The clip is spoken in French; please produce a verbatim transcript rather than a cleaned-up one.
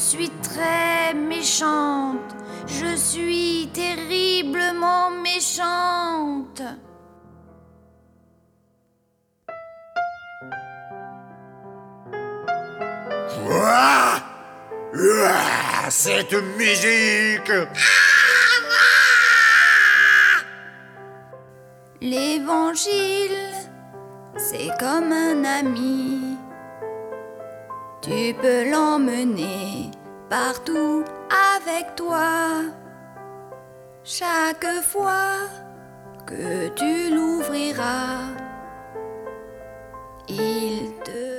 suis très méchante. Je suis terriblement méchante. Ouah! Ouah! Cette musique! L'évangile, c'est comme un ami. Tu peux l'emmener partout avec toi. Chaque fois que tu l'ouvriras, il te